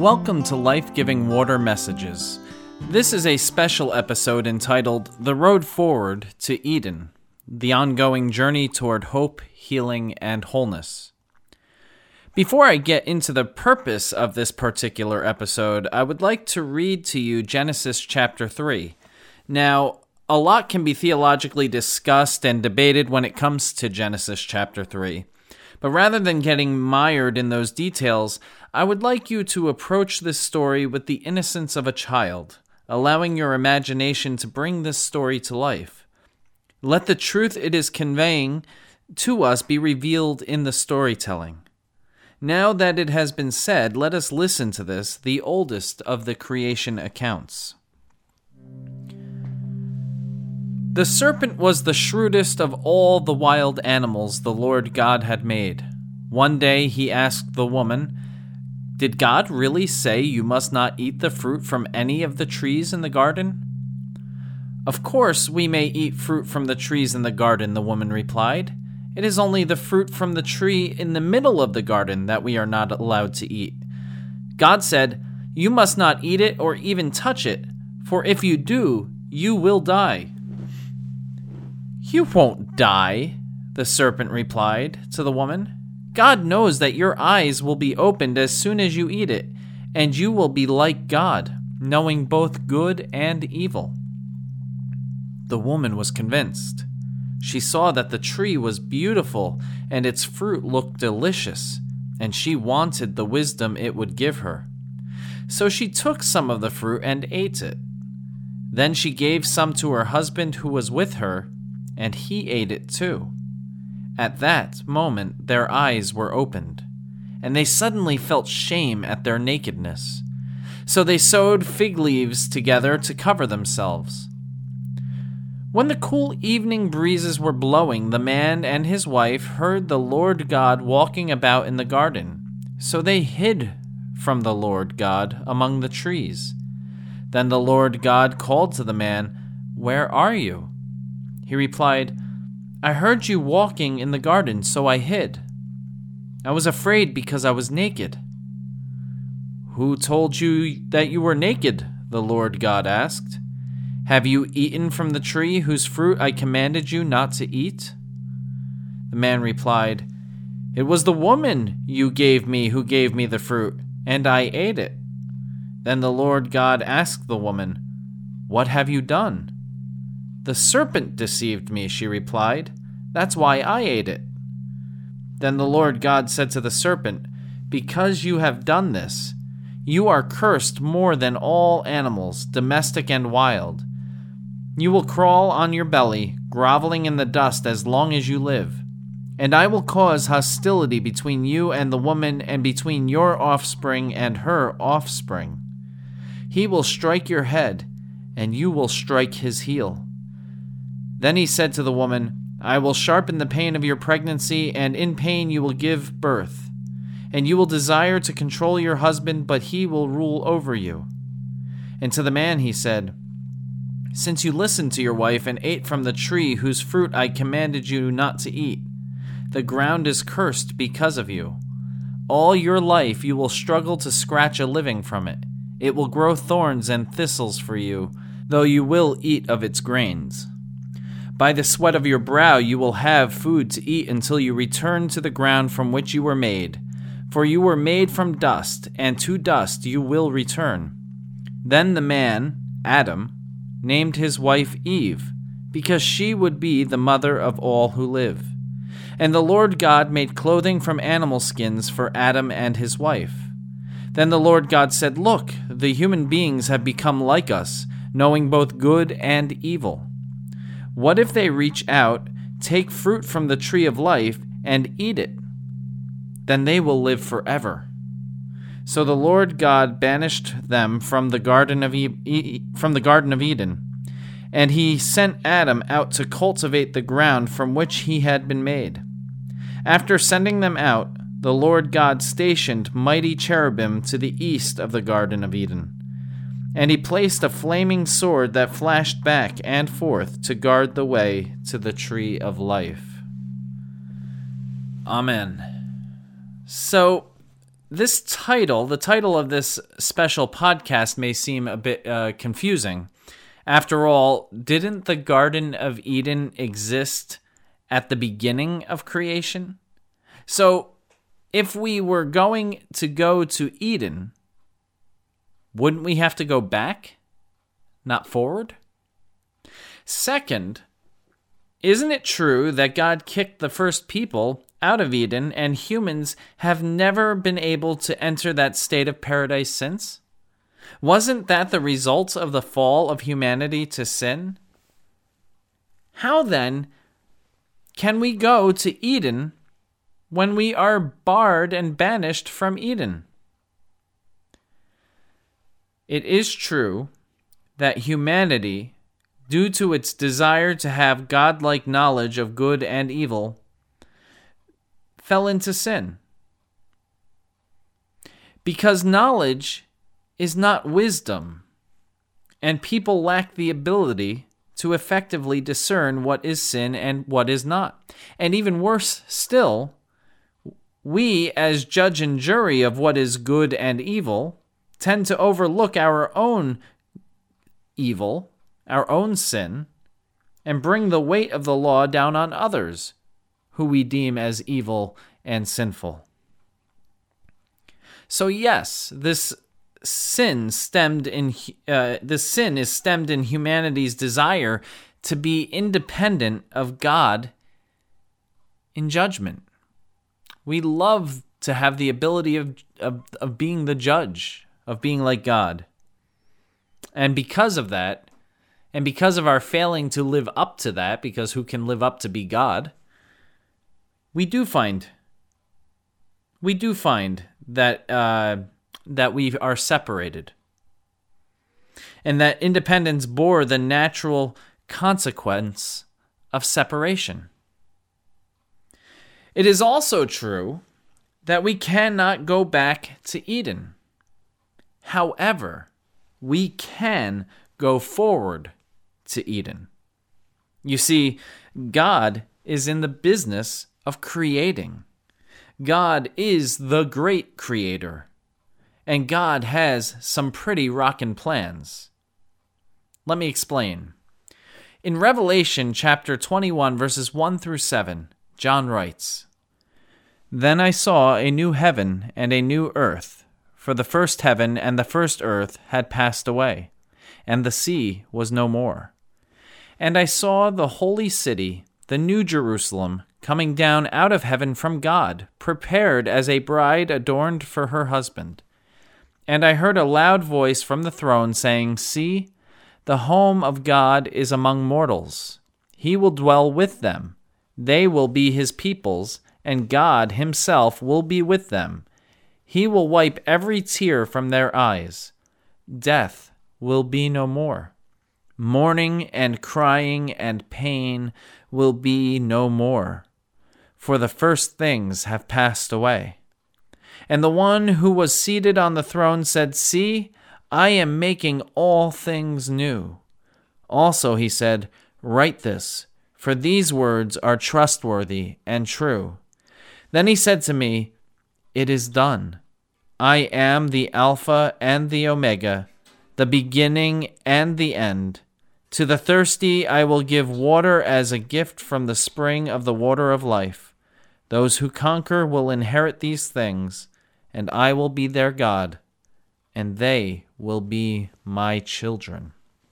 Welcome to Life-Giving Water Messages. This is a special episode entitled The Road Forward to Eden, the ongoing journey toward hope, healing, and wholeness. Before I get into the purpose of this particular episode, I would like to read to you Genesis chapter 3. Now, a lot can be theologically discussed and debated when it comes to Genesis chapter 3. But rather than getting mired in those details, I would like you to approach this story with the innocence of a child, allowing your imagination to bring this story to life. Let the truth it is conveying to us be revealed in the storytelling. Now that it has been said, let us listen to this, the oldest of the creation accounts. The serpent was the shrewdest of all the wild animals the Lord God had made. One day he asked the woman, "Did God really say you must not eat the fruit from any of the trees in the garden?" "Of course we may eat fruit from the trees in the garden," the woman replied. "It is only the fruit from the tree in the middle of the garden that we are not allowed to eat. God said, 'You must not eat it or even touch it, for if you do, you will die.'" "You won't die," the serpent replied to the woman. "God knows that your eyes will be opened as soon as you eat it, and you will be like God, knowing both good and evil." The woman was convinced. She saw that the tree was beautiful and its fruit looked delicious, and she wanted the wisdom it would give her. So she took some of the fruit and ate it. Then she gave some to her husband who was with her, and he ate it too. At that moment, their eyes were opened, and they suddenly felt shame at their nakedness. So they sewed fig leaves together to cover themselves. When the cool evening breezes were blowing, the man and his wife heard the Lord God walking about in the garden. So they hid from the Lord God among the trees. Then the Lord God called to the man, "Where are you?" He replied, "I heard you walking in the garden, so I hid. I was afraid because I was naked." "Who told you that you were naked?" the Lord God asked. "Have you eaten from the tree whose fruit I commanded you not to eat?" The man replied, "It was the woman you gave me who gave me the fruit, and I ate it." Then the Lord God asked the woman, "What have you done?" "The serpent deceived me," she replied. "That's why I ate it." Then the Lord God said to the serpent, "Because you have done this, you are cursed more than all animals, domestic and wild. You will crawl on your belly, groveling in the dust as long as you live. And I will cause hostility between you and the woman, and between your offspring and her offspring. He will strike your head, and you will strike his heel." Then he said to the woman, "I will sharpen the pain of your pregnancy, and in pain you will give birth. And you will desire to control your husband, but he will rule over you." And to the man he said, "Since you listened to your wife and ate from the tree whose fruit I commanded you not to eat, the ground is cursed because of you. All your life you will struggle to scratch a living from it. It will grow thorns and thistles for you, though you will eat of its grains. By the sweat of your brow you will have food to eat until you return to the ground from which you were made. For you were made from dust, and to dust you will return." Then the man, Adam, named his wife Eve, because she would be the mother of all who live. And the Lord God made clothing from animal skins for Adam and his wife. Then the Lord God said, "Look, the human beings have become like us, knowing both good and evil. What if they reach out, take fruit from the tree of life, and eat it? Then they will live forever." So the Lord God banished them from the Garden of Eden, and he sent Adam out to cultivate the ground from which he had been made. After sending them out, the Lord God stationed mighty cherubim to the east of the Garden of Eden. And he placed a flaming sword that flashed back and forth to guard the way to the tree of life. Amen. So, This title, the title of this special podcast, may seem a bit confusing. After all, didn't the Garden of Eden exist at the beginning of creation? So, if we were going to go to Eden, wouldn't we have to go back, not forward? Second, isn't it true that God kicked the first people out of Eden and humans have never been able to enter that state of paradise since? Wasn't that the result of the fall of humanity to sin? How then can we go to Eden when we are barred and banished from Eden? It is true that humanity, due to its desire to have godlike knowledge of good and evil, fell into sin. Because knowledge is not wisdom, and people lack the ability to effectively discern what is sin and what is not. And even worse still, we, as judge and jury of what is good and evil, tend to overlook our own evil, our own sin, and bring the weight of the law down on others who we deem as evil and sinful. So yes, this sin is stemmed in humanity's desire to be independent of God in judgment. We love to have the ability of being the judge, of being like God. And because of that, and because of our failing to live up to that, because who can live up to be God, we do find that we are separated, and that independence bore the natural consequence of separation. It is also true that we cannot go back to Eden. However, we can go forward to Eden. You see, God is in the business of creating. God is the great creator, and God has some pretty rockin' plans. Let me explain. In Revelation chapter 21, verses 1 through 7, John writes, "Then I saw a new heaven and a new earth, for the first heaven and the first earth had passed away, and the sea was no more. And I saw the holy city, the new Jerusalem, coming down out of heaven from God, prepared as a bride adorned for her husband. And I heard a loud voice from the throne saying, 'See, the home of God is among mortals. He will dwell with them. They will be his peoples, and God himself will be with them. He will wipe every tear from their eyes. Death will be no more. Mourning and crying and pain will be no more, for the first things have passed away.' And the one who was seated on the throne said, 'See, I am making all things new.' Also he said, 'Write this, for these words are trustworthy and true.' Then he said to me, 'It is done. I am the Alpha and the Omega, the beginning and the end. To the thirsty I will give water as a gift from the spring of the water of life. Those who conquer will inherit these things, and I will be their God, and they will be my children.'"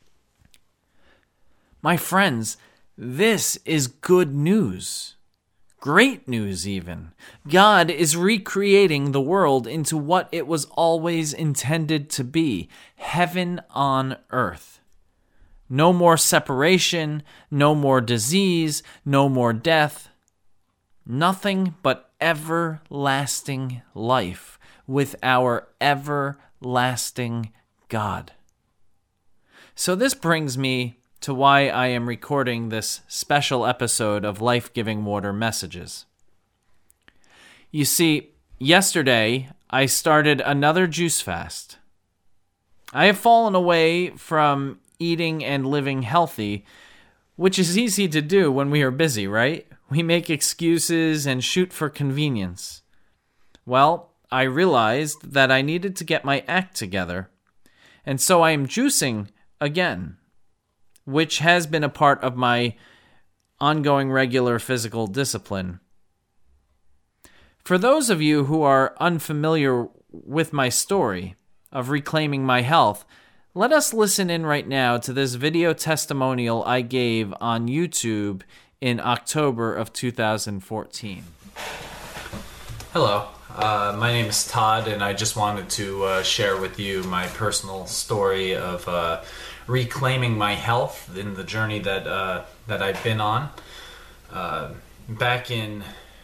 My friends, this is good news. Great news, even. God is recreating the world into what it was always intended to be, heaven on earth. No more separation, no more disease, no more death. Nothing but everlasting life with our everlasting God. So this brings me to why I am recording this special episode of Life-Giving Water Messages. You see, yesterday I started another juice fast. I have fallen away from eating and living healthy, which is easy to do when we are busy, right? We make excuses and shoot for convenience. Well, I realized that I needed to get my act together. And so I am juicing again, which has been a part of my ongoing regular physical discipline. For those of you who are unfamiliar with my story of reclaiming my health, let us listen in right now to this video testimonial I gave on YouTube in October of 2014. Hello, my name is Todd, and I just wanted to share with you my personal story of reclaiming my health in the journey that I've been on. Back in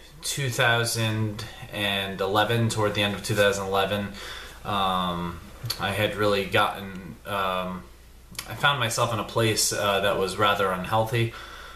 2011, toward the end of 2011, I had really gotten, I found myself in a place that was rather unhealthy.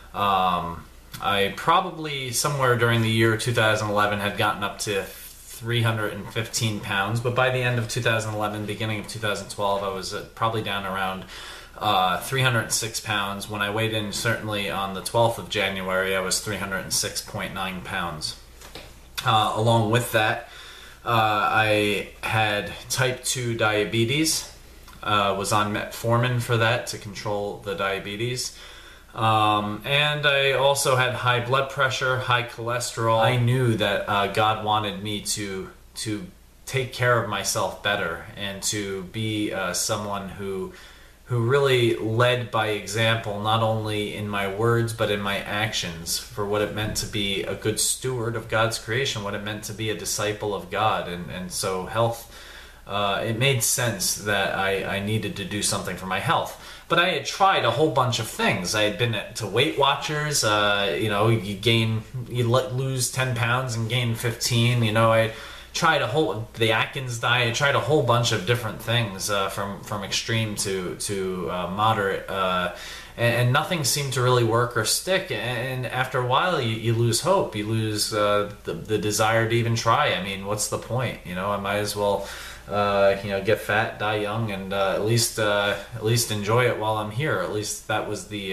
I probably, somewhere during the year 2011, had gotten up to 315 pounds, but by the end of 2011, beginning of 2012, I was probably down around 306 pounds. When I weighed in, certainly on the 12th of January, I was 306.9 pounds. Along with that, I had type 2 diabetes, was on metformin for that to control the diabetes. And I also had high blood pressure, high cholesterol. I knew that God wanted me to take care of myself better and to be someone who really led by example, not only in my words but in my actions, for what it meant to be a good steward of God's creation, what it meant to be a disciple of God. And so health, it made sense that I needed to do something for my health. But I had tried a whole bunch of things. I had been to Weight Watchers. You lose 10 pounds and gain 15. I tried the Atkins diet. I tried a whole bunch of different things, from extreme to moderate, and nothing seemed to really work or stick. And after a while, you lose hope. You lose the desire to even try. I mean, what's the point? I might as well. Get fat, die young, and at least enjoy it while I'm here. At least that was the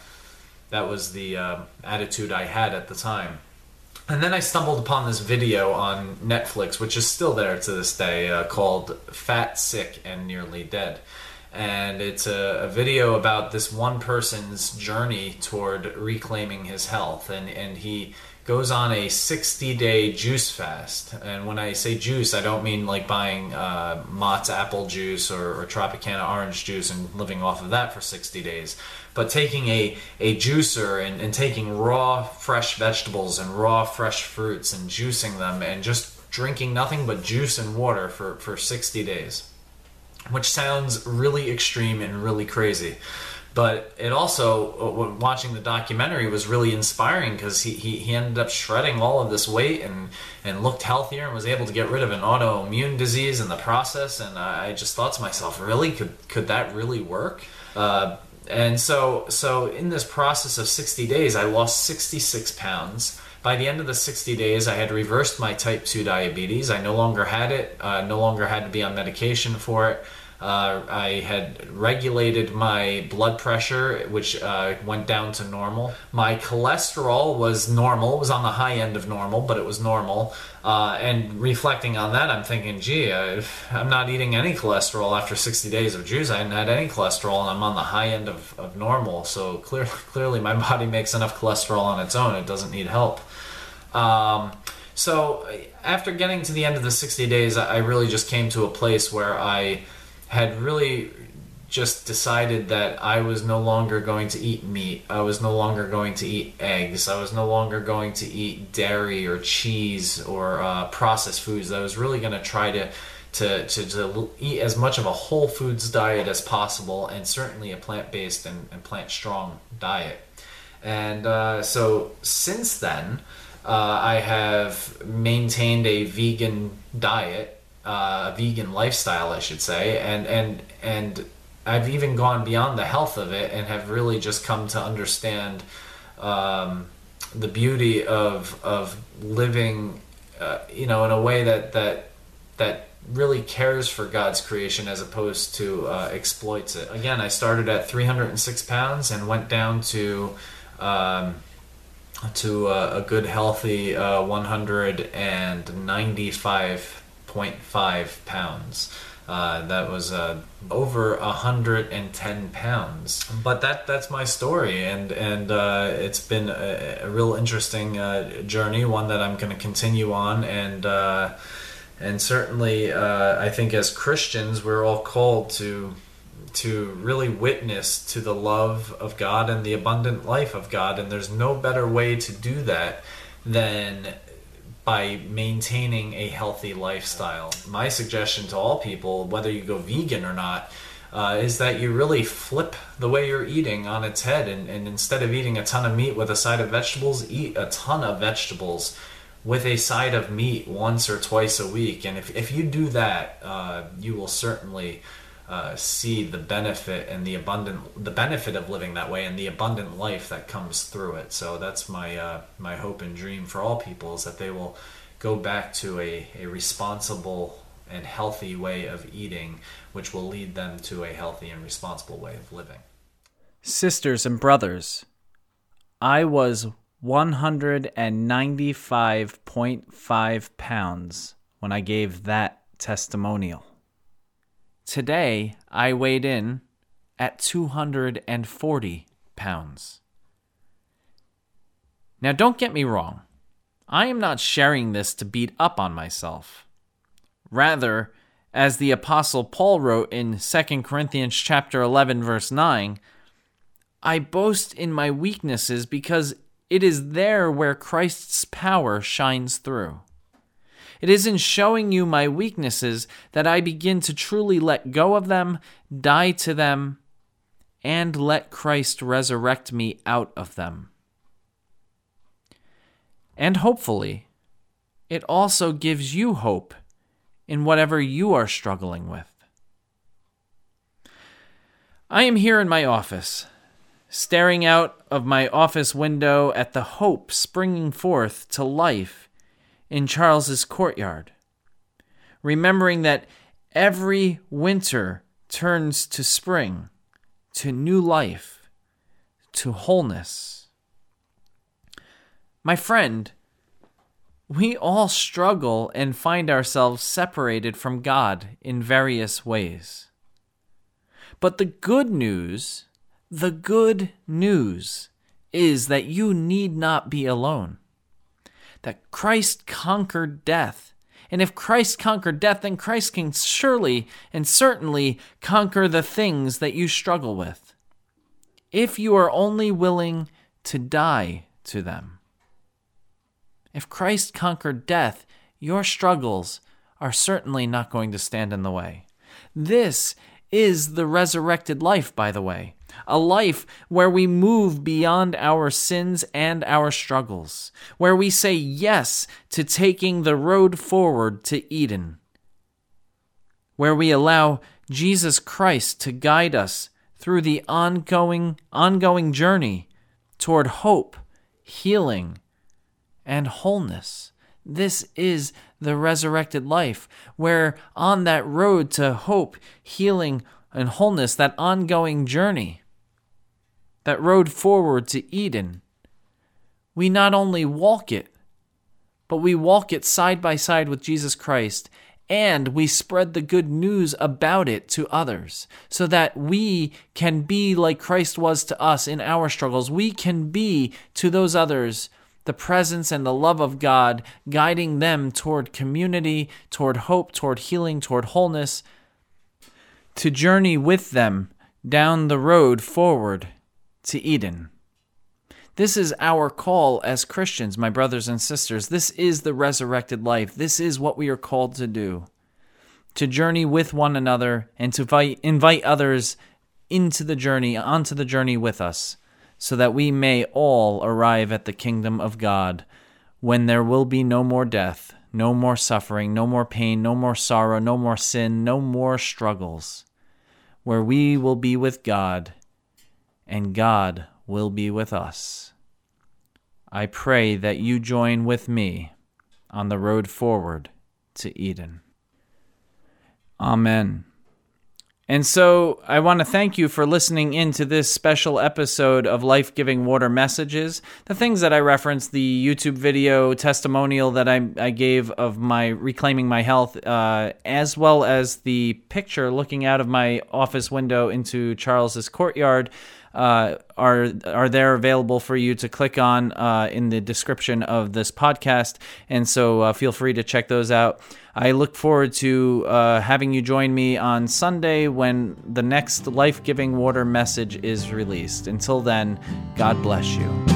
attitude I had at the time. And then I stumbled upon this video on Netflix, which is still there to this day, called "Fat, Sick, and Nearly Dead." And it's a video about this one person's journey toward reclaiming his health, and he goes on a 60-day juice fast. And when I say juice, I don't mean like buying Mott's apple juice or Tropicana orange juice and living off of that for 60 days. But taking a juicer and taking raw, fresh vegetables and raw, fresh fruits and juicing them and just drinking nothing but juice and water for 60 days. Which sounds really extreme and really crazy. But it also, watching the documentary was really inspiring, because he ended up shredding all of this weight and looked healthier and was able to get rid of an autoimmune disease in the process. And I just thought to myself, really, could that really work? And so in this process of 60 days, I lost 66 pounds. By the end of the 60 days, I had reversed my type 2 diabetes. I no longer had it, no longer had to be on medication for it. I had regulated my blood pressure, which went down to normal. My cholesterol was normal. It was on the high end of normal, but it was normal. And reflecting on that, I'm thinking, gee, I'm not eating any cholesterol after 60 days of juice. I hadn't had any cholesterol, and I'm on the high end of normal. So clearly my body makes enough cholesterol on its own. It doesn't need help. So after getting to the end of the 60 days, I really just came to a place where I had really just decided that I was no longer going to eat meat. I was no longer going to eat eggs. I was no longer going to eat dairy or cheese or processed foods. I was really going to try to eat as much of a whole foods diet as possible, and certainly a plant-based and plant-strong diet. And so since then, I have maintained a vegan diet, a vegan lifestyle, I should say, and I've even gone beyond the health of it and have really just come to understand the beauty of living, in a way that really cares for God's creation as opposed to exploits it. Again, I started at 306 pounds and went down to a good healthy 195 0.5 pounds. That was over 110 pounds. But that's my story, and it's been a real interesting journey, one that I'm going to continue on, and certainly I think as Christians we're all called to really witness to the love of God and the abundant life of God, and there's no better way to do that than by maintaining a healthy lifestyle. My suggestion to all people, whether you go vegan or not, is that you really flip the way you're eating on its head, and instead of eating a ton of meat with a side of vegetables, eat a ton of vegetables with a side of meat once or twice a week. And if you do that, you will certainly see the benefit and the benefit of living that way and the abundant life that comes through it. So that's my hope and dream for all people, is that they will go back to a responsible and healthy way of eating, which will lead them to a healthy and responsible way of living. Sisters and brothers, I was 195.5 pounds when I gave that testimonial. Today, I weighed in at 240 pounds. Now, don't get me wrong. I am not sharing this to beat up on myself. Rather, as the Apostle Paul wrote in 2 Corinthians chapter 11, verse 9, I boast in my weaknesses because it is there where Christ's power shines through. It is in showing you my weaknesses that I begin to truly let go of them, die to them, and let Christ resurrect me out of them. And hopefully, it also gives you hope in whatever you are struggling with. I am here in my office, staring out of my office window at the hope springing forth to life in Charles's courtyard, remembering that every winter turns to spring, to new life, to wholeness. My friend, we all struggle and find ourselves separated from God in various ways. But the good news is that you need not be alone. That Christ conquered death. And if Christ conquered death, then Christ can surely and certainly conquer the things that you struggle with, if you are only willing to die to them. If Christ conquered death, your struggles are certainly not going to stand in the way. This is the resurrected life, by the way. A life where we move beyond our sins and our struggles, where we say yes to taking the road forward to Eden, where we allow Jesus Christ to guide us through the ongoing journey toward hope, healing, and wholeness. This is the resurrected life, where on that road to hope, healing, and wholeness, that ongoing journey, that road forward to Eden, we not only walk it, but we walk it side by side with Jesus Christ, and we spread the good news about it to others, so that we can be like Christ was to us in our struggles. We can be to those others the presence and the love of God, guiding them toward community, toward hope, toward healing, toward wholeness, to journey with them down the road forward to Eden. This is our call as Christians, my brothers and sisters. This is the resurrected life. This is what we are called to do, to journey with one another and to invite others into the journey, onto the journey with us, so that we may all arrive at the kingdom of God, when there will be no more death, no more suffering, no more pain, no more sorrow, no more sin, no more struggles, where we will be with God and God will be with us. I pray that you join with me on the road forward to Eden. Amen. And so I want to thank you for listening into this special episode of Life-Giving Water Messages. The things that I referenced, the YouTube video testimonial that I gave of my reclaiming my health, as well as the picture looking out of my office window into Charles's courtyard, are there available for you to click on in the description of this podcast. And so feel free to check those out. I look forward to having you join me on Sunday when the next Life-Giving Water message is released. Until then, God bless you.